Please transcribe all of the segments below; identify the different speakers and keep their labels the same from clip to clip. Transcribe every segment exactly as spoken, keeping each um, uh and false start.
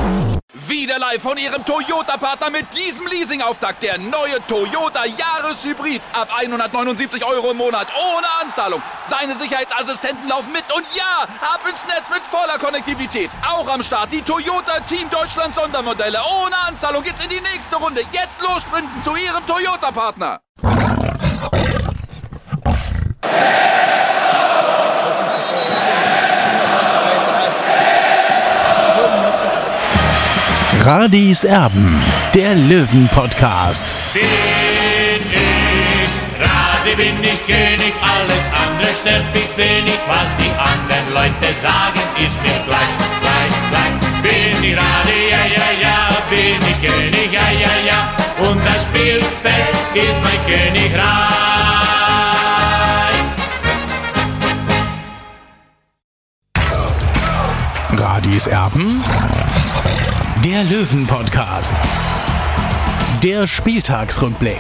Speaker 1: Wieder live von Ihrem Toyota-Partner mit diesem Leasing-Auftakt. Der neue Toyota Jahreshybrid. Ab hundertneunundsiebzig Euro im Monat. Ohne Anzahlung. Seine Sicherheitsassistenten laufen mit. Und ja, ab ins Netz mit voller Konnektivität. Auch am Start die Toyota Team Deutschland Sondermodelle. Ohne Anzahlung geht's in die nächste Runde. Jetzt los sprinten zu Ihrem Toyota-Partner.
Speaker 2: Radis Erben, der Löwen-Podcast.
Speaker 3: Bin ich, Radi bin ich König, alles andere stört mich wenig. Was die anderen Leute sagen, ist mir gleich, gleich, gleich. Bin ich Radi, ja, ja, ja, bin ich König, ja, ja, ja. Und das Spielfeld ist mein Königreich.
Speaker 2: Radis Erben, der Löwen-Podcast. Der Spieltagsrückblick.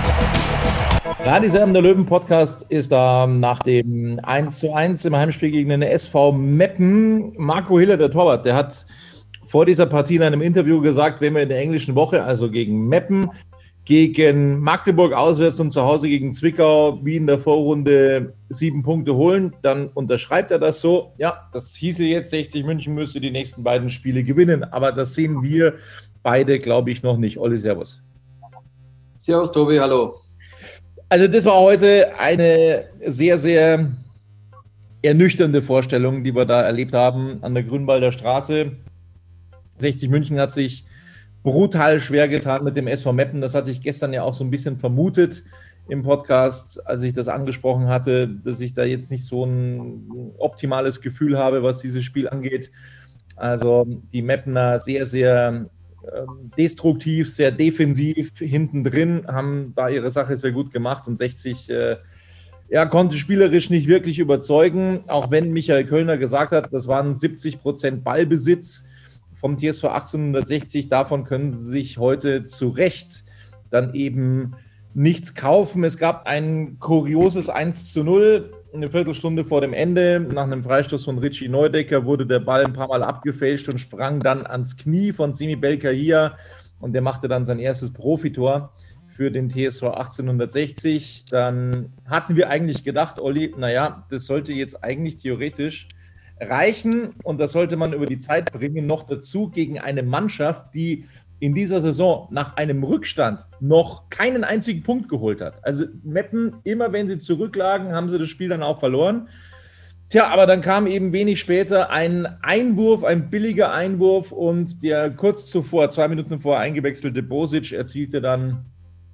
Speaker 4: Radis Erben, der Löwen-Podcast ist da nach dem eins zu eins im Heimspiel gegen den S V Meppen. Marco Hiller, der Torwart, der hat vor dieser Partie in einem Interview gesagt, wenn wir in der englischen Woche, also gegen Meppen, gegen Magdeburg auswärts und zu Hause gegen Zwickau, wie in der Vorrunde sieben Punkte holen, dann unterschreibt er das so. Ja, das hieße jetzt, sechzig München müsste die nächsten beiden Spiele gewinnen. Aber das sehen wir beide, glaube ich, noch nicht. Olli, servus.
Speaker 5: Servus, Tobi, hallo.
Speaker 4: Also das war heute eine sehr, sehr ernüchternde Vorstellung, die wir da erlebt haben an der Grünwalder Straße. sechzig München hat sich brutal schwer getan mit dem S V Meppen. Das hatte ich gestern ja auch so ein bisschen vermutet im Podcast, als ich das angesprochen hatte, dass ich da jetzt nicht so ein optimales Gefühl habe, was dieses Spiel angeht. Also die Meppener sehr, sehr ähm, destruktiv, sehr defensiv hinten drin, haben da ihre Sache sehr gut gemacht und sechzig äh, ja, konnte spielerisch nicht wirklich überzeugen, auch wenn Michael Kölner gesagt hat, das waren siebzig Prozent Ballbesitz vom T S V achtzehnhundertsechzig, davon können sie sich heute zu Recht dann eben nichts kaufen. Es gab ein kurioses eins zu null, eine Viertelstunde vor dem Ende. Nach einem Freistoß von Richie Neudecker wurde der Ball ein paar Mal abgefälscht und sprang dann ans Knie von Semi Belkahia und der machte dann sein erstes Profitor für den T S V achtzehnhundertsechzig. Dann hatten wir eigentlich gedacht, Olli, naja, das sollte jetzt eigentlich theoretisch reichen und das sollte man über die Zeit bringen, noch dazu gegen eine Mannschaft, die in dieser Saison nach einem Rückstand noch keinen einzigen Punkt geholt hat. Also Meppen, immer wenn sie zurücklagen, haben sie das Spiel dann auch verloren. Tja, aber dann kam eben wenig später ein Einwurf, ein billiger Einwurf und der kurz zuvor, zwei Minuten vorher eingewechselte Bosic erzielte dann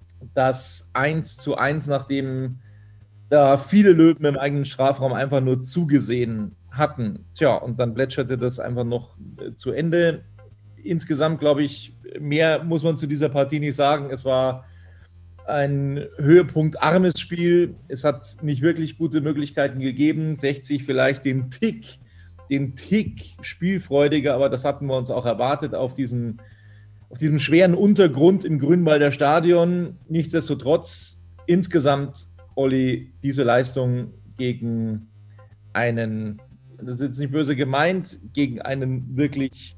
Speaker 4: das eins zu eins, nachdem da viele Löwen im eigenen Strafraum einfach nur zugesehen hatten. Tja, und dann plätscherte das einfach noch äh, zu Ende. Insgesamt, glaube ich, mehr muss man zu dieser Partie nicht sagen. Es war ein höhepunktarmes Spiel. Es hat nicht wirklich gute Möglichkeiten gegeben. sechzig vielleicht den Tick, den Tick spielfreudiger, aber das hatten wir uns auch erwartet auf diesen, auf diesem schweren Untergrund im Grünwalder Stadion. Nichtsdestotrotz, insgesamt, Olli, diese Leistung gegen einen, das ist jetzt nicht böse gemeint, gegen einen wirklich,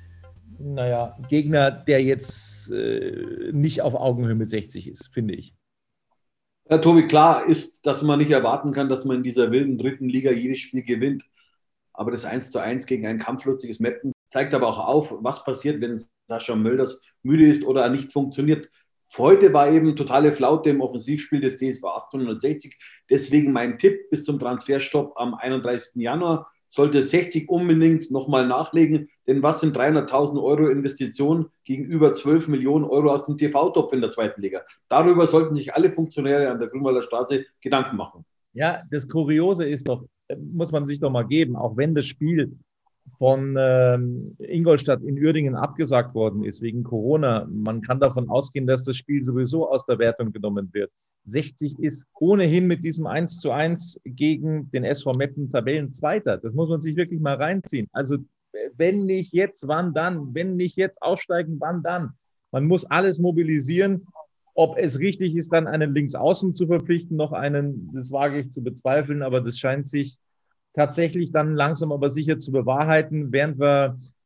Speaker 4: naja, Gegner, der jetzt äh, nicht auf Augenhöhe mit sechzig ist, finde ich.
Speaker 5: Ja, Tobi, klar ist, dass man nicht erwarten kann, dass man in dieser wilden dritten Liga jedes Spiel gewinnt. Aber das eins zu eins gegen ein kampflustiges Meppen zeigt aber auch auf, was passiert, wenn Sascha Mölders müde ist oder nicht funktioniert. Heute war eben totale Flaute im Offensivspiel des T S V achtzehnhundertsechzig. Deswegen mein Tipp bis zum Transferstopp am einunddreißigsten Januar. Sollte sechzig unbedingt nochmal nachlegen, denn was sind dreihunderttausend Euro Investitionen gegenüber zwölf Millionen Euro aus dem T V-Topf in der zweiten Liga? Darüber sollten sich alle Funktionäre an der Grünwalder Straße Gedanken machen.
Speaker 4: Ja, das Kuriose ist doch, muss man sich doch mal geben, auch wenn das Spiel von ähm, Ingolstadt in Uerdingen abgesagt worden ist wegen Corona. Man kann davon ausgehen, dass das Spiel sowieso aus der Wertung genommen wird. sechzig ist ohnehin mit diesem eins zu eins gegen den S V Meppen Tabellenzweiter. Das muss man sich wirklich mal reinziehen. Also wenn nicht jetzt, wann dann? Wenn nicht jetzt aussteigen, wann dann? Man muss alles mobilisieren. Ob es richtig ist, dann einen Linksaußen zu verpflichten, noch einen, das wage ich zu bezweifeln, aber das scheint sich tatsächlich dann langsam aber sicher zu bewahrheiten, während wir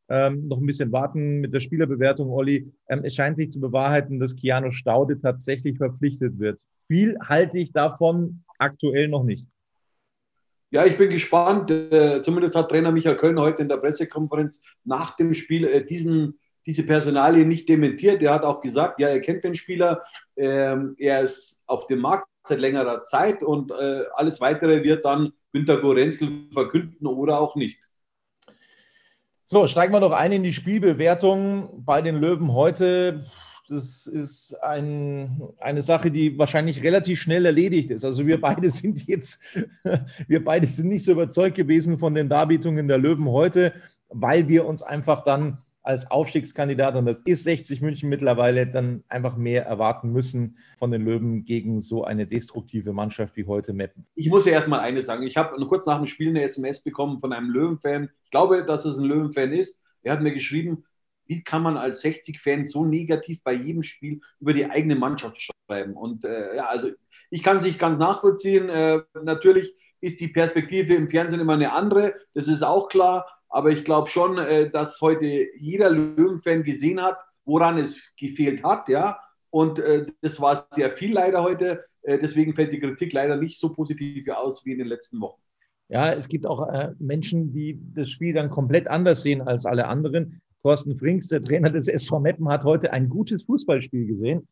Speaker 4: ähm, noch ein bisschen warten mit der Spielerbewertung, Olli. Ähm, es scheint sich zu bewahrheiten, dass Keanu Staude tatsächlich verpflichtet wird. Viel halte ich davon aktuell noch nicht.
Speaker 5: Ja, ich bin gespannt. Äh, zumindest hat Trainer Michael Kölner heute in der Pressekonferenz nach dem Spiel äh, diesen, diese Personalie nicht dementiert. Er hat auch gesagt, ja, er kennt den Spieler, ähm, er ist auf dem Markt seit längerer Zeit und äh, alles Weitere wird dann Günter Gorenzel verkünden oder auch nicht.
Speaker 4: So, steigen wir noch ein in die Spielbewertung bei den Löwen heute. Das ist ein, eine Sache, die wahrscheinlich relativ schnell erledigt ist. Also wir beide sind jetzt, wir beide sind nicht so überzeugt gewesen von den Darbietungen der Löwen heute, weil wir uns einfach dann als Aufstiegskandidat, und das ist sechzig München mittlerweile, dann einfach mehr erwarten müssen von den Löwen gegen so eine destruktive Mannschaft wie heute Meppen.
Speaker 5: Ich muss ja erstmal eines sagen. Ich habe kurz nach dem Spiel eine S M S bekommen von einem Löwen-Fan. Ich glaube, dass es ein Löwen-Fan ist. Er hat mir geschrieben, wie kann man als sechzig-Fan so negativ bei jedem Spiel über die eigene Mannschaft schreiben? Und äh, ja, also ich kann es nicht ganz nachvollziehen. Äh, natürlich ist die Perspektive im Fernsehen immer eine andere, das ist auch klar. Aber ich glaube schon, äh, dass heute jeder Löwen-Fan gesehen hat, woran es gefehlt hat. Ja? Und äh, das war sehr viel leider heute. Äh, deswegen fällt die Kritik leider nicht so positiv aus wie in den letzten Wochen.
Speaker 4: Ja, es gibt auch äh, Menschen, die das Spiel dann komplett anders sehen als alle anderen. Thorsten Frings, der Trainer des S V Meppen, hat heute ein gutes Fußballspiel gesehen.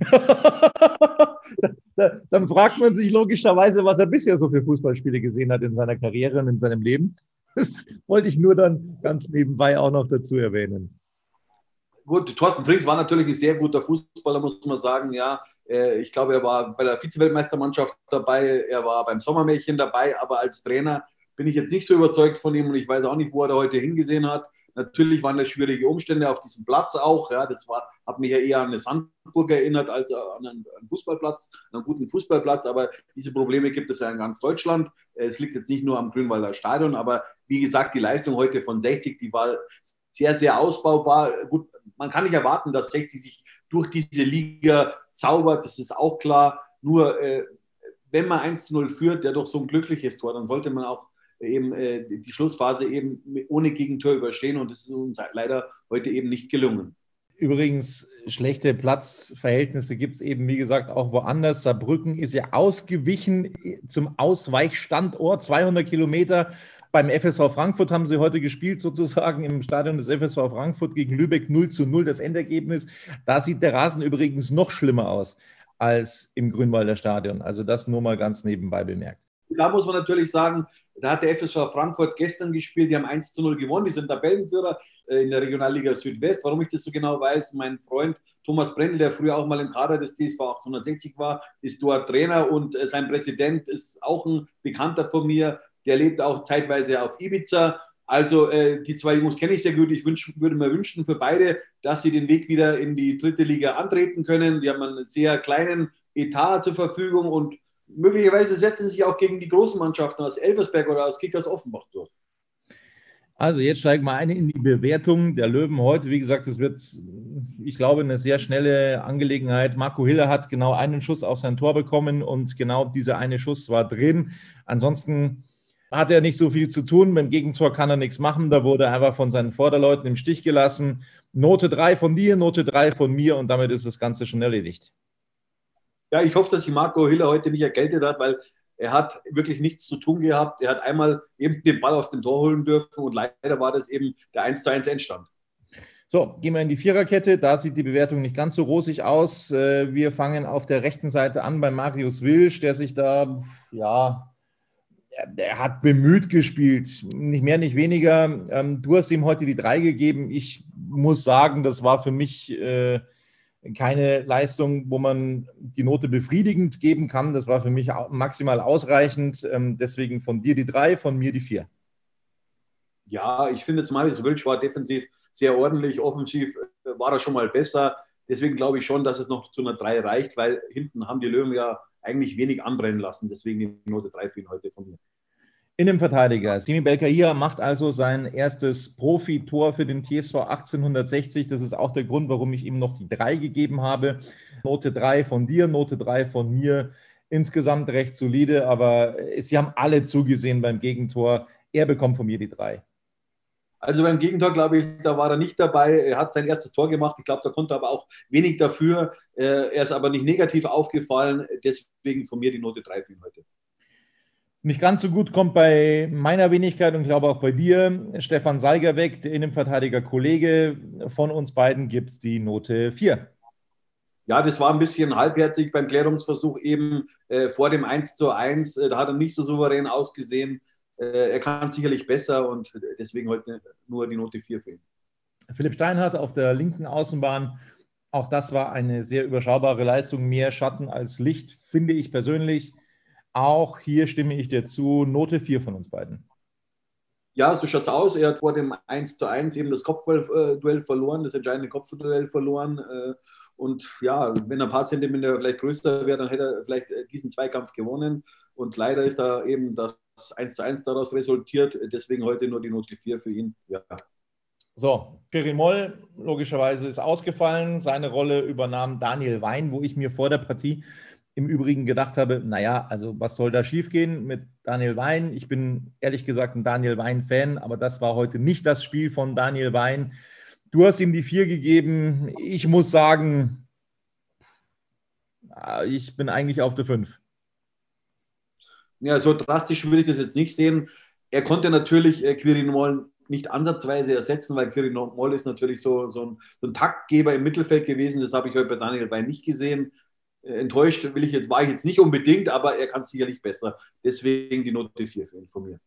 Speaker 4: Dann fragt man sich logischerweise, was er bisher so für Fußballspiele gesehen hat in seiner Karriere und in seinem Leben. Das wollte ich nur dann ganz nebenbei auch noch dazu erwähnen.
Speaker 5: Gut, Thorsten Frings war natürlich ein sehr guter Fußballer, muss man sagen. Ja, ich glaube, er war bei der Vize-Weltmeistermannschaft dabei, er war beim Sommermärchen dabei, aber als Trainer bin ich jetzt nicht so überzeugt von ihm und ich weiß auch nicht, wo er da heute hingesehen hat. Natürlich waren das schwierige Umstände auf diesem Platz auch. Ja, das war, hat mich ja eher an eine Sandburg erinnert als an einen, einen Fußballplatz, einen guten Fußballplatz. Aber diese Probleme gibt es ja in ganz Deutschland. Es liegt jetzt nicht nur am Grünwalder Stadion, aber wie gesagt, die Leistung heute von sechzig, die war sehr, sehr ausbaubar. Gut, man kann nicht erwarten, dass sechzig sich durch diese Liga zaubert, das ist auch klar. Nur, äh, wenn man eins zu null führt, der doch so ein glückliches Tor, dann sollte man auch eben äh, die Schlussphase eben ohne Gegentor überstehen und das ist uns leider heute eben nicht gelungen.
Speaker 4: Übrigens, schlechte Platzverhältnisse gibt es eben, wie gesagt, auch woanders. Saarbrücken ist ja ausgewichen zum Ausweichstandort, zweihundert Kilometer. Beim F S V Frankfurt haben sie heute gespielt, sozusagen im Stadion des F S V Frankfurt gegen Lübeck null zu null, das Endergebnis. Da sieht der Rasen übrigens noch schlimmer aus als im Grünwalder Stadion. Also das nur mal ganz nebenbei bemerkt.
Speaker 5: Da muss man natürlich sagen, da hat der F S V Frankfurt gestern gespielt, die haben eins zu null gewonnen, die sind Tabellenführer in der Regionalliga Südwest. Warum ich das so genau weiß, mein Freund Thomas Brendel, der früher auch mal im Kader des T S V achthundertsechzig war, ist dort Trainer und sein Präsident ist auch ein Bekannter von mir, der lebt auch zeitweise auf Ibiza. Also äh, die zwei Jungs kenne ich sehr gut. Ich wünsch, würde mir wünschen für beide, dass sie den Weg wieder in die dritte Liga antreten können. Die haben einen sehr kleinen Etat zur Verfügung und möglicherweise setzen sie sich auch gegen die großen Mannschaften aus Elversberg oder aus Kickers Offenbach durch.
Speaker 4: Also jetzt steigen wir ein in die Bewertung der Löwen heute. Wie gesagt, es wird, ich glaube, eine sehr schnelle Angelegenheit. Marco Hiller hat genau einen Schuss auf sein Tor bekommen und genau dieser eine Schuss war drin. Ansonsten hat er nicht so viel zu tun. Beim Gegentor kann er nichts machen. Da wurde er einfach von seinen Vorderleuten im Stich gelassen. Note drei von dir, Note drei von mir und damit ist das Ganze schon erledigt.
Speaker 5: Ja, ich hoffe, dass sich Marco Hiller heute nicht erkältet hat, weil er hat wirklich nichts zu tun gehabt. Er hat einmal eben den Ball aus dem Tor holen dürfen und leider war das eben der eins zu eins Endstand.
Speaker 4: So, gehen wir in die Viererkette. Da sieht die Bewertung nicht ganz so rosig aus. Wir fangen auf der rechten Seite an bei Marius Wilsch, der sich da, ja, er hat bemüht gespielt, nicht mehr, nicht weniger. Du hast ihm heute die drei gegeben. Ich muss sagen, das war für mich äh, keine Leistung, wo man die Note befriedigend geben kann. Das war für mich maximal ausreichend. Ähm, deswegen von dir die drei, von mir die vier.
Speaker 5: Ja, ich finde jetzt Marius Wilsch war defensiv sehr ordentlich. Offensiv war er schon mal besser. Deswegen glaube ich schon, dass es noch zu einer drei reicht, weil hinten haben die Löwen ja eigentlich wenig anbrennen lassen. Deswegen die Note drei für ihn heute von mir.
Speaker 4: In dem Verteidiger. Simi Belkacem macht also sein erstes Profitor für den T S V achtzehnhundertsechzig. Das ist auch der Grund, warum ich ihm noch die drei gegeben habe. Note drei von dir, Note drei von mir. Insgesamt recht solide, aber sie haben alle zugesehen beim Gegentor. Er bekommt von mir die drei.
Speaker 5: Also beim Gegentor, glaube ich, da war er nicht dabei. Er hat sein erstes Tor gemacht. Ich glaube, da konnte er aber auch wenig dafür. Er ist aber nicht negativ aufgefallen. Deswegen von mir die Note drei für ihn heute.
Speaker 4: Nicht ganz so gut kommt bei meiner Wenigkeit und glaube auch bei dir Stefan Seiger weg, der Innenverteidiger-Kollege. Von uns beiden gibt es die Note vier.
Speaker 5: Ja, das war ein bisschen halbherzig beim Klärungsversuch eben äh, vor dem eins zu eins. Da hat er nicht so souverän ausgesehen. Äh, er kann sicherlich besser und deswegen heute nur die Note vier für ihn.
Speaker 4: Philipp Steinhardt auf der linken Außenbahn. Auch das war eine sehr überschaubare Leistung. Mehr Schatten als Licht, finde ich persönlich. Auch hier stimme ich dir zu. Note vier von uns beiden.
Speaker 5: Ja, so schaut es aus. Er hat vor dem eins zu eins eben das Kopfduell verloren, das entscheidende Kopfduell verloren. Und ja, wenn er ein paar Zentimeter vielleicht größer wäre, dann hätte er vielleicht diesen Zweikampf gewonnen. Und leider ist da eben das eins zu eins daraus resultiert. Deswegen heute nur die Note vier für ihn. Ja.
Speaker 4: So, Kirill Moll logischerweise ist ausgefallen. Seine Rolle übernahm Daniel Wein, wo ich mir vor der Partie im Übrigen gedacht habe, naja, also was soll da schiefgehen mit Daniel Wein? Ich bin ehrlich gesagt ein Daniel Wein-Fan, aber das war heute nicht das Spiel von Daniel Wein. Du hast ihm die vier gegeben. Ich muss sagen, ich bin eigentlich auf der fünf.
Speaker 5: Ja, so drastisch würde ich das jetzt nicht sehen. Er konnte natürlich äh, Kirill Moll nicht ansatzweise ersetzen, weil Kirill Moll ist natürlich so, so, ein, so ein Taktgeber im Mittelfeld gewesen. Das habe ich heute bei Daniel Wein nicht gesehen. Enttäuscht will ich jetzt, war ich jetzt nicht unbedingt, aber er kann sicherlich besser. Deswegen die Note vier für ihn von mir.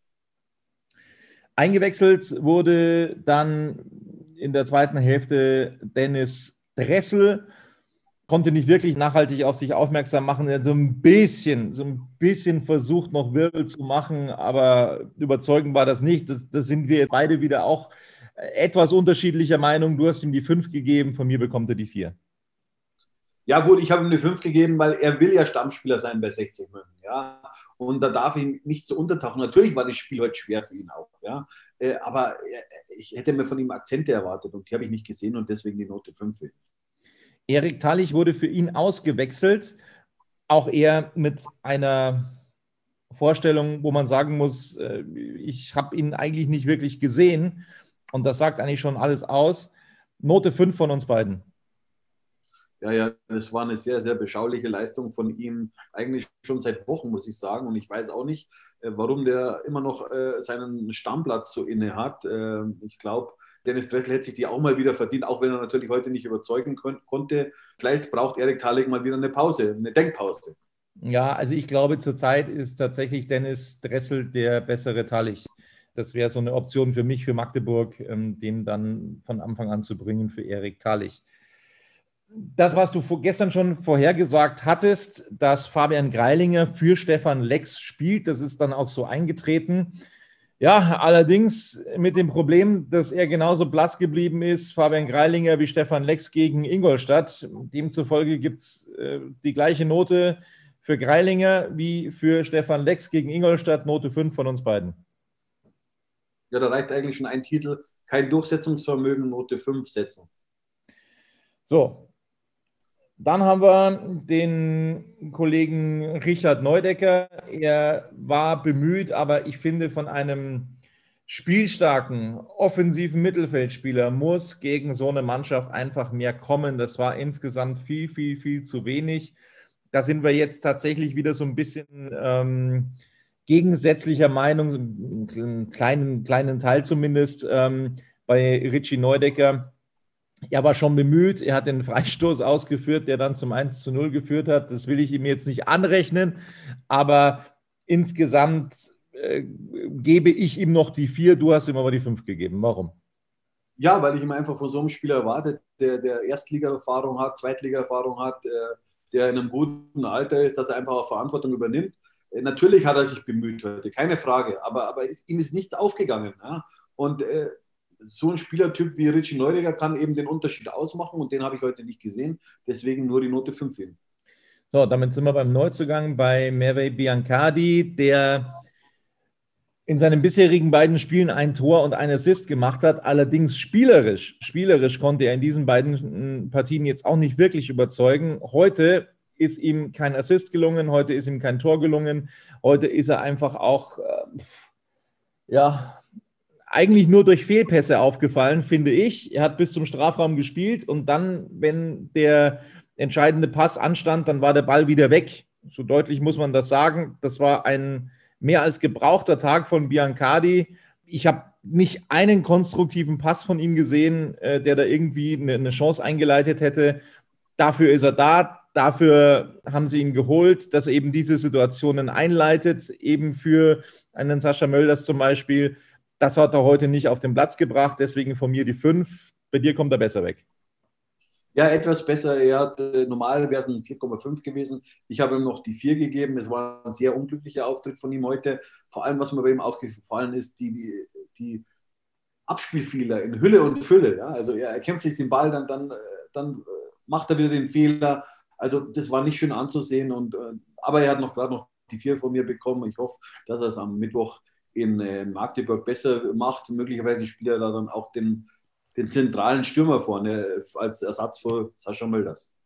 Speaker 4: Eingewechselt wurde dann in der zweiten Hälfte Dennis Dressel. Konnte nicht wirklich nachhaltig auf sich aufmerksam machen. Er hat so ein bisschen, so ein bisschen versucht, noch Wirbel zu machen, aber überzeugend war das nicht. Das, das sind wir beide wieder auch etwas unterschiedlicher Meinung. Du hast ihm die fünf gegeben, von mir bekommt er die vier.
Speaker 5: Ja gut, ich habe ihm eine fünf gegeben, weil er will ja Stammspieler sein bei sechzig München. Ja? Und da darf ihm nicht so untertauchen. Natürlich war das Spiel heute schwer für ihn auch. Ja? Äh, aber ich hätte mir von ihm Akzente erwartet und die habe ich nicht gesehen und deswegen die Note fünf.
Speaker 4: Erik Tallich wurde für ihn ausgewechselt. Auch er mit einer Vorstellung, wo man sagen muss, ich habe ihn eigentlich nicht wirklich gesehen. Und das sagt eigentlich schon alles aus. Note fünf von uns beiden.
Speaker 5: Ja, ja, das war eine sehr, sehr beschauliche Leistung von ihm, eigentlich schon seit Wochen, muss ich sagen. Und ich weiß auch nicht, warum der immer noch seinen Stammplatz so inne hat. Ich glaube, Dennis Dressel hätte sich die auch mal wieder verdient, auch wenn er natürlich heute nicht überzeugen kon- konnte. Vielleicht braucht Erik Tallich mal wieder eine Pause, eine Denkpause.
Speaker 4: Ja, also ich glaube, zurzeit ist tatsächlich Dennis Dressel der bessere Tallich. Das wäre so eine Option für mich, für Magdeburg, ähm, den dann von Anfang an zu bringen für Erik Tallich. Das, was du gestern schon vorhergesagt hattest, dass Fabian Greilinger für Stefan Lex spielt, das ist dann auch so eingetreten. Ja, allerdings mit dem Problem, dass er genauso blass geblieben ist, Fabian Greilinger wie Stefan Lex gegen Ingolstadt. Demzufolge gibt es äh, die gleiche Note für Greilinger wie für Stefan Lex gegen Ingolstadt, Note fünf von uns beiden.
Speaker 5: Ja, da reicht eigentlich schon ein Titel, kein Durchsetzungsvermögen, Note fünf setzen.
Speaker 4: So, dann haben wir den Kollegen Richard Neudecker. Er war bemüht, aber ich finde, von einem spielstarken, offensiven Mittelfeldspieler muss gegen so eine Mannschaft einfach mehr kommen. Das war insgesamt viel, viel, viel zu wenig. Da sind wir jetzt tatsächlich wieder so ein bisschen ähm, gegensätzlicher Meinung, einen kleinen, kleinen Teil zumindest, ähm, bei Richie Neudecker. Er war schon bemüht, er hat den Freistoß ausgeführt, der dann zum eins zu null geführt hat. Das will ich ihm jetzt nicht anrechnen, aber insgesamt äh, gebe ich ihm noch die vier, du hast ihm aber die fünf gegeben. Warum?
Speaker 5: Ja, weil ich ihm einfach von so einem Spieler erwartet, der, der Erstliga-Erfahrung hat, Zweitliga-Erfahrung hat, äh, der in einem guten Alter ist, dass er einfach auch Verantwortung übernimmt. Äh, natürlich hat er sich bemüht heute, keine Frage, aber, aber ihm ist nichts aufgegangen. Ja? Und äh, so ein Spielertyp wie Richie Neudecker kann eben den Unterschied ausmachen und den habe ich heute nicht gesehen. Deswegen nur die Note fünf hin.
Speaker 4: So, damit sind wir beim Neuzugang bei Merve Biancardi, der in seinen bisherigen beiden Spielen ein Tor und ein Assist gemacht hat. Allerdings spielerisch, spielerisch konnte er in diesen beiden Partien jetzt auch nicht wirklich überzeugen. Heute ist ihm kein Assist gelungen, heute ist ihm kein Tor gelungen. Heute ist er einfach auch, äh, ja, eigentlich nur durch Fehlpässe aufgefallen, finde ich. Er hat bis zum Strafraum gespielt und dann, wenn der entscheidende Pass anstand, dann war der Ball wieder weg. So deutlich muss man das sagen. Das war ein mehr als gebrauchter Tag von Biancardi. Ich habe nicht einen konstruktiven Pass von ihm gesehen, äh, der da irgendwie eine, eine Chance eingeleitet hätte. Dafür ist er da. Dafür haben sie ihn geholt, dass er eben diese Situationen einleitet, eben für einen Sascha Mölders zum Beispiel. Das hat er heute nicht auf den Platz gebracht, deswegen von mir die fünf. Bei dir kommt er besser weg.
Speaker 5: Ja, etwas besser. Er hat, äh, normal wäre es ein vier Komma fünf gewesen. Ich habe ihm noch die vier gegeben. Es war ein sehr unglücklicher Auftritt von ihm heute. Vor allem, was mir bei ihm aufgefallen ist, die, die, die Abspielfehler in Hülle und Fülle. Ja? Also er, er kämpft sich den Ball, dann, dann, dann macht er wieder den Fehler. Also das war nicht schön anzusehen. Und, äh, aber er hat noch gerade noch die vier von mir bekommen. Ich hoffe, dass er es am Mittwoch in äh, Magdeburg besser macht. Möglicherweise spielt er da dann auch den, den zentralen Stürmer vorne als Ersatz für Sascha Mölders.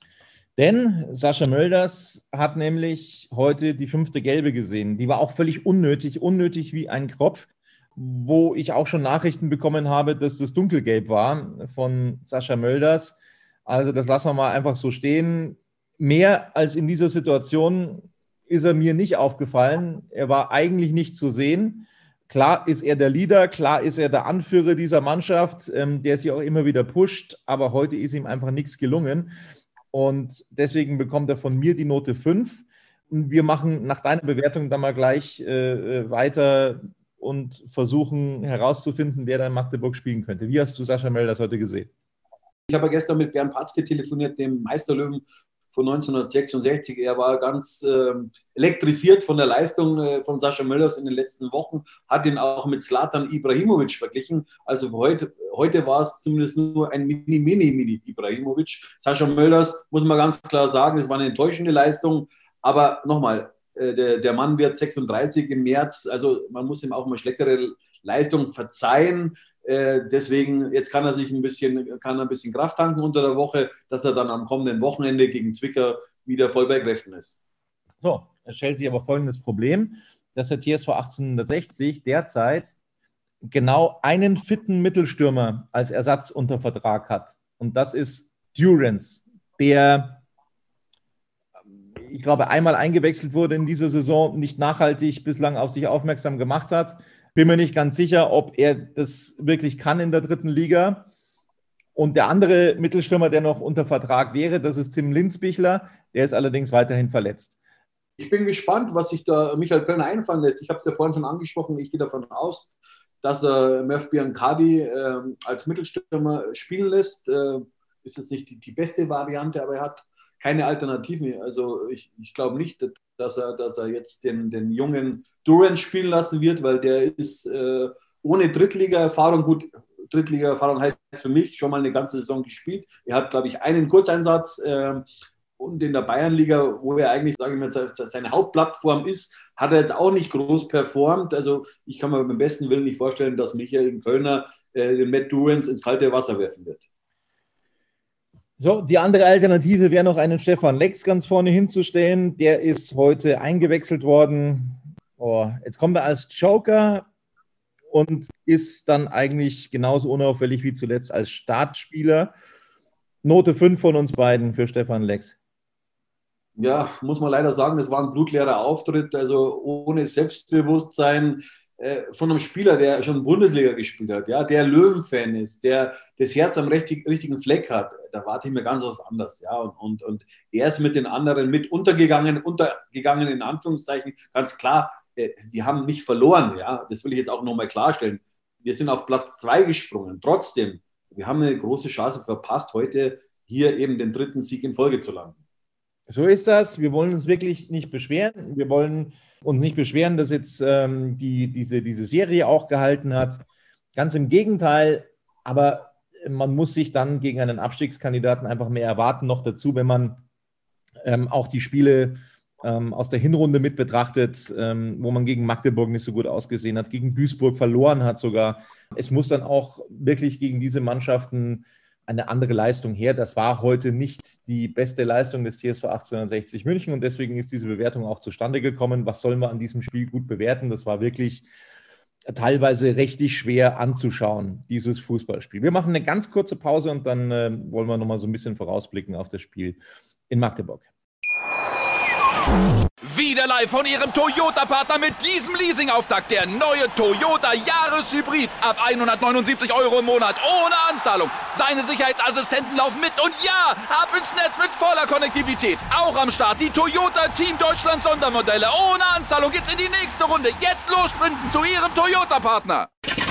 Speaker 4: Denn Sascha Mölders hat nämlich heute die fünfte Gelbe gesehen. Die war auch völlig unnötig, unnötig wie ein Kropf, wo ich auch schon Nachrichten bekommen habe, dass das dunkelgelb war von Sascha Mölders. Also das lassen wir mal einfach so stehen. Mehr als in dieser Situation ist er mir nicht aufgefallen. Er war eigentlich nicht zu sehen. Klar ist er der Leader, klar ist er der Anführer dieser Mannschaft, ähm, der sie auch immer wieder pusht, aber heute ist ihm einfach nichts gelungen. Und deswegen bekommt er von mir die Note fünf. Und wir machen nach deiner Bewertung dann mal gleich äh, weiter und versuchen herauszufinden, wer da in Magdeburg spielen könnte. Wie hast du Sascha Mölders heute gesehen?
Speaker 5: Ich habe gestern mit Bernd Patzke telefoniert, dem Meisterlöwen von neunzehnhundertsechsundsechzig. Er war ganz äh, elektrisiert von der Leistung äh, von Sascha Mölders in den letzten Wochen, hat ihn auch mit Zlatan Ibrahimovic verglichen. Also heute, heute war es zumindest nur ein Mini-Mini-Mini-Ibrahimovic. Sascha Mölders, muss man ganz klar sagen, es war eine enttäuschende Leistung. Aber nochmal, äh, der, der Mann wird sechsunddreißig im März, also man muss ihm auch mal schlechtere Leistungen verzeihen. Äh, deswegen, jetzt kann er sich ein bisschen, kann er ein bisschen Kraft tanken unter der Woche, dass er dann am kommenden Wochenende gegen Zwickau wieder voll bei Kräften ist.
Speaker 4: So, es stellt sich aber folgendes Problem, dass der T S V achtzehnhundertsechzig derzeit genau einen fitten Mittelstürmer als Ersatz unter Vertrag hat. Und das ist Durance, der, ich glaube, einmal eingewechselt wurde in dieser Saison, nicht nachhaltig bislang auf sich aufmerksam gemacht hat. Bin mir nicht ganz sicher, ob er das wirklich kann in der dritten Liga. Und der andere Mittelstürmer, der noch unter Vertrag wäre, das ist Tim Linsbichler. Der ist allerdings weiterhin verletzt.
Speaker 5: Ich bin gespannt, was sich da Michael Kölner einfallen lässt. Ich habe es ja vorhin schon angesprochen. Ich gehe davon aus, dass er Murphy Biancardi äh, als Mittelstürmer spielen lässt. Äh, ist es nicht die, die beste Variante, aber er hat keine Alternativen. Also ich, ich glaube nicht, dass er, dass er jetzt den, den jungen Durance spielen lassen wird, weil der ist äh, ohne Drittliga-Erfahrung, gut, Drittliga-Erfahrung heißt für mich schon mal eine ganze Saison gespielt. Er hat, glaube ich, einen Kurzeinsatz äh, und in der Bayernliga, wo er eigentlich, sage ich mal, seine Hauptplattform ist, hat er jetzt auch nicht groß performt. Also ich kann mir beim besten Willen nicht vorstellen, dass Michael Kölner äh, den Matt Durance ins kalte Wasser werfen wird.
Speaker 4: So, die andere Alternative wäre noch einen Stefan Lex ganz vorne hinzustellen. Der ist heute eingewechselt worden. Oh, jetzt kommt er als Joker und ist dann eigentlich genauso unauffällig wie zuletzt als Startspieler. Note fünf von uns beiden für Stefan Lex.
Speaker 5: Ja, muss man leider sagen, das war ein blutleerer Auftritt, also ohne Selbstbewusstsein äh, von einem Spieler, der schon Bundesliga gespielt hat, ja, der Löwen-Fan ist, der das Herz am richtig, richtigen Fleck hat. Da warte ich mir ganz was anderes, ja, und, und, und er ist mit den anderen mit untergegangen, untergegangen in Anführungszeichen, ganz klar. Wir haben nicht verloren, ja, das will ich jetzt auch nochmal klarstellen. Wir sind auf Platz zwei gesprungen. Trotzdem, wir haben eine große Chance verpasst, heute hier eben den dritten Sieg in Folge zu landen.
Speaker 4: So ist das. Wir wollen uns wirklich nicht beschweren. Wir wollen uns nicht beschweren, dass jetzt ähm, die, diese, diese Serie auch gehalten hat. Ganz im Gegenteil, aber man muss sich dann gegen einen Abstiegskandidaten einfach mehr erwarten. Noch dazu, wenn man ähm, auch die Spiele aus der Hinrunde mit betrachtet, ähm, wo man gegen Magdeburg nicht so gut ausgesehen hat, gegen Duisburg verloren hat sogar. Es muss dann auch wirklich gegen diese Mannschaften eine andere Leistung her. Das war heute nicht die beste Leistung des T S V achtzehnhundertsechzig München und deswegen ist diese Bewertung auch zustande gekommen. Was sollen wir an diesem Spiel gut bewerten? Das war wirklich teilweise richtig schwer anzuschauen, dieses Fußballspiel. Wir machen eine ganz kurze Pause und dann äh, wollen wir nochmal so ein bisschen vorausblicken auf das Spiel in Magdeburg.
Speaker 1: Wieder live von Ihrem Toyota-Partner mit diesem Leasing-Auftakt. Der neue Toyota Jahreshybrid. Ab hundertneunundsiebzig Euro im Monat. Ohne Anzahlung. Seine Sicherheitsassistenten laufen mit. Und ja, ab ins Netz mit voller Konnektivität. Auch am Start die Toyota Team Deutschland Sondermodelle. Ohne Anzahlung geht's in die nächste Runde. Jetzt los sprinten zu Ihrem Toyota-Partner.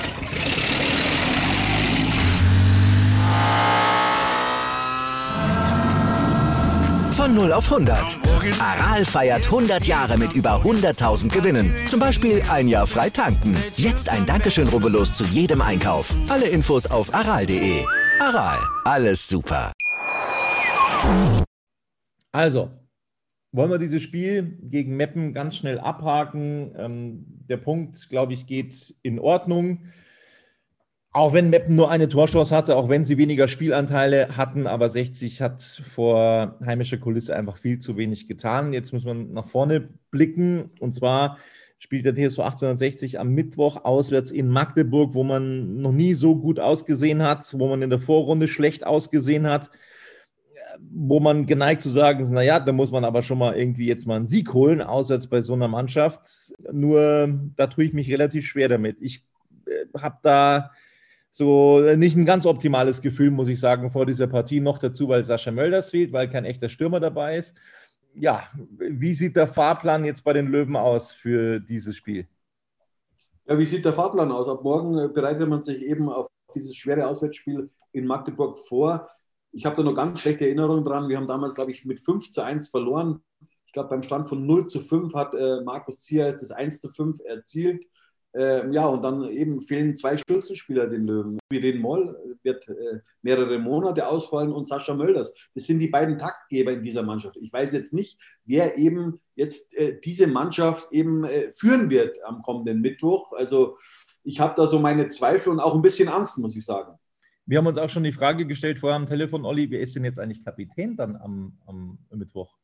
Speaker 6: Von null auf hundert. Aral feiert hundert Jahre mit über hunderttausend Gewinnen. Zum Beispiel ein Jahr frei tanken. Jetzt ein Dankeschön, rubbellos zu jedem Einkauf. Alle Infos auf aral punkt de. Aral, alles super.
Speaker 4: Also, wollen wir dieses Spiel gegen Meppen ganz schnell abhaken. Ähm, der Punkt, glaube ich, geht in Ordnung. Auch wenn Meppen nur eine Torchance hatte, auch wenn sie weniger Spielanteile hatten, aber sechzig hat vor heimischer Kulisse einfach viel zu wenig getan. Jetzt muss man nach vorne blicken, und zwar spielt der T S V achtzehnhundertsechzig am Mittwoch auswärts in Magdeburg, wo man noch nie so gut ausgesehen hat, wo man in der Vorrunde schlecht ausgesehen hat, wo man geneigt zu sagen ist, naja, da muss man aber schon mal irgendwie jetzt mal einen Sieg holen, auswärts bei so einer Mannschaft. Nur da tue ich mich relativ schwer damit. Ich äh, habe da so nicht ein ganz optimales Gefühl, muss ich sagen, vor dieser Partie. Noch dazu, weil Sascha Mölders fehlt, weil kein echter Stürmer dabei ist. Ja, wie sieht der Fahrplan jetzt bei den Löwen aus für dieses Spiel?
Speaker 5: Ja, wie sieht der Fahrplan aus? Ab morgen bereitet man sich eben auf dieses schwere Auswärtsspiel in Magdeburg vor. Ich habe da noch ganz schlechte Erinnerungen dran. Wir haben damals, glaube ich, mit fünf zu eins verloren. Ich glaube, beim Stand von null zu fünf hat äh, Markus Zierheis das eins zu fünf erzielt. Ähm, ja, und dann eben fehlen zwei Schlüsselspieler den Löwen. Viren Moll wird äh, mehrere Monate ausfallen und Sascha Mölders. Das sind die beiden Taktgeber in dieser Mannschaft. Ich weiß jetzt nicht, wer eben jetzt äh, diese Mannschaft eben äh, führen wird am kommenden Mittwoch. Also ich habe da so meine Zweifel und auch ein bisschen Angst, muss ich sagen.
Speaker 4: Wir haben uns auch schon die Frage gestellt vorher am Telefon, Olli, wer ist denn jetzt eigentlich Kapitän dann am, am Mittwoch?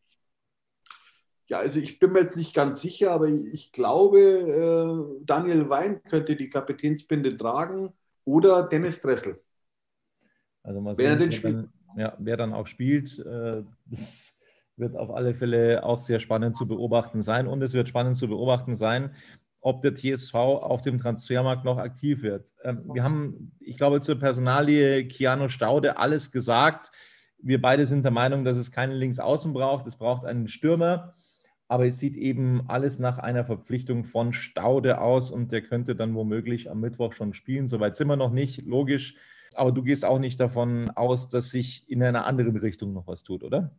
Speaker 5: Ja, also ich bin mir jetzt nicht ganz sicher, aber ich glaube, äh, Daniel Wein könnte die Kapitänsbinde tragen oder Dennis Dressel.
Speaker 4: Also mal sehen, wer, wer, dann, ja, wer dann auch spielt. Äh, das wird auf alle Fälle auch sehr spannend zu beobachten sein. Und es wird spannend zu beobachten sein, ob der T S V auf dem Transfermarkt noch aktiv wird. Ähm, wir haben, ich glaube, zur Personalie Keanu Staude alles gesagt. Wir beide sind der Meinung, dass es keinen Linksaußen braucht. Es braucht einen Stürmer. Aber es sieht eben alles nach einer Verpflichtung von Staude aus und der könnte dann womöglich am Mittwoch schon spielen. Soweit sind wir noch nicht, logisch. Aber du gehst auch nicht davon aus, dass sich in einer anderen Richtung noch was tut, oder?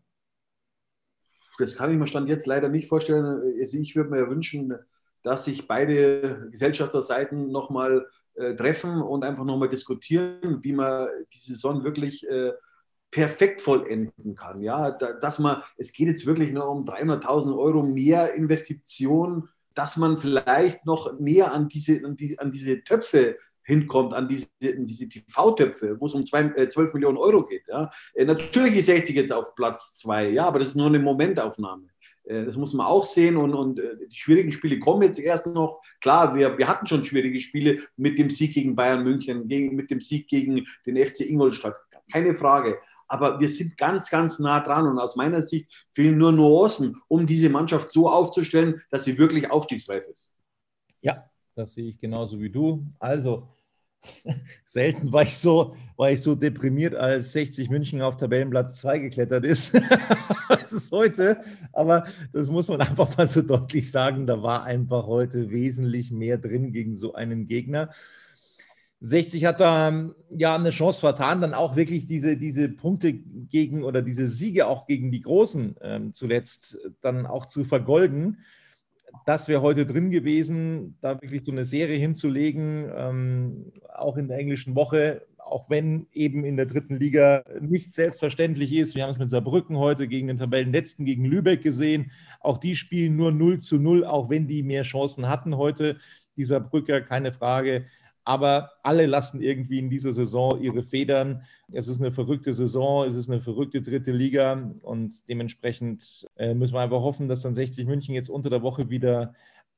Speaker 5: Das kann ich mir Stand jetzt leider nicht vorstellen. Also ich würde mir wünschen, dass sich beide Gesellschafterseiten nochmal äh, treffen und einfach nochmal diskutieren, wie man die Saison wirklich äh, perfekt vollenden kann. Ja, dass man, es geht jetzt wirklich nur um dreihunderttausend Euro mehr Investition, dass man vielleicht noch näher an diese, an die, an diese Töpfe hinkommt, an diese, an diese T V-Töpfe, wo es um zwei, äh, zwölf Millionen Euro geht. Ja. Äh, natürlich ist sechzig jetzt auf Platz zwei, ja, aber das ist nur eine Momentaufnahme. Äh, das muss man auch sehen und, und äh, die schwierigen Spiele kommen jetzt erst noch. Klar, wir, wir hatten schon schwierige Spiele mit dem Sieg gegen Bayern München, gegen, mit dem Sieg gegen den F C Ingolstadt, keine Frage. Aber wir sind ganz, ganz nah dran und aus meiner Sicht fehlen nur Nuancen, um diese Mannschaft so aufzustellen, dass sie wirklich aufstiegsreif ist.
Speaker 4: Ja, das sehe ich genauso wie du. Also, selten war ich so, war ich so deprimiert, als sechzig München auf Tabellenplatz zwei geklettert ist. Das ist heute, aber das muss man einfach mal so deutlich sagen, da war einfach heute wesentlich mehr drin gegen so einen Gegner. sechzig hat da ja eine Chance vertan, dann auch wirklich diese, diese Punkte gegen oder diese Siege auch gegen die Großen ähm, zuletzt dann auch zu vergolden. Das wäre heute drin gewesen, da wirklich so eine Serie hinzulegen, ähm, auch in der englischen Woche, auch wenn eben in der dritten Liga nicht selbstverständlich ist. Wir haben es mit Saarbrücken heute gegen den Tabellenletzten, gegen Lübeck gesehen. Auch die spielen nur null zu null, auch wenn die mehr Chancen hatten heute. Die Saarbrücker, keine Frage. Aber alle lassen irgendwie in dieser Saison ihre Federn. Es ist eine verrückte Saison, es ist eine verrückte dritte Liga und dementsprechend äh, müssen wir einfach hoffen, dass dann sechzig München jetzt unter der Woche wieder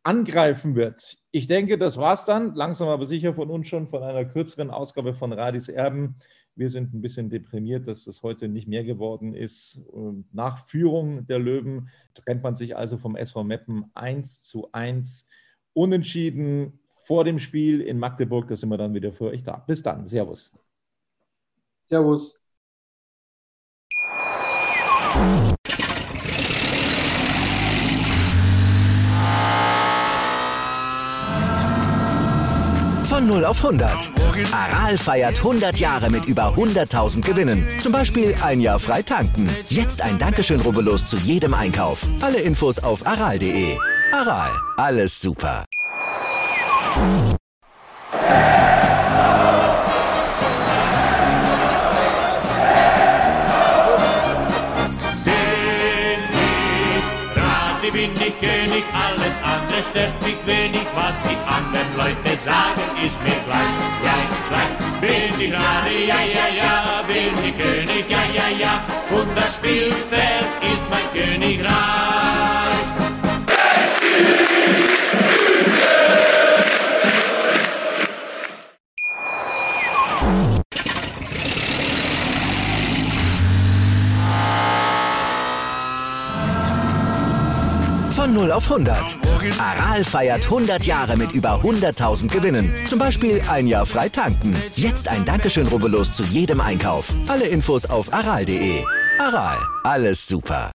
Speaker 4: angreifen wird. Ich denke, das war's dann. Langsam aber sicher von uns schon, von einer kürzeren Ausgabe von Radis Erben. Wir sind ein bisschen deprimiert, dass das heute nicht mehr geworden ist. Nach Führung der Löwen trennt man sich also vom S V Meppen eins zu eins. Unentschieden vor dem Spiel in Magdeburg. Da sind wir dann wieder für euch da. Bis dann. Servus.
Speaker 5: Servus.
Speaker 6: Von null auf hundert. Aral feiert hundert Jahre mit über hunderttausend Gewinnen. Zum Beispiel ein Jahr frei tanken. Jetzt ein Dankeschön, rubbellos zu jedem Einkauf. Alle Infos auf aral punkt de. Aral, alles super.
Speaker 3: Bin ich König, alles andere stört mich wenig, was die anderen Leute sagen, ist mir gleich, gleich, gleich. Bin ich Rade, ja, ja, ja, bin ich König, ja, ja, ja, und das Spielfeld ist mein Königreich.
Speaker 6: Von null auf hundert. Aral feiert hundert Jahre mit über hunderttausend Gewinnen. Zum Beispiel ein Jahr frei tanken. Jetzt ein Dankeschön, rubbellos zu jedem Einkauf. Alle Infos auf aral punkt de. Aral, alles super.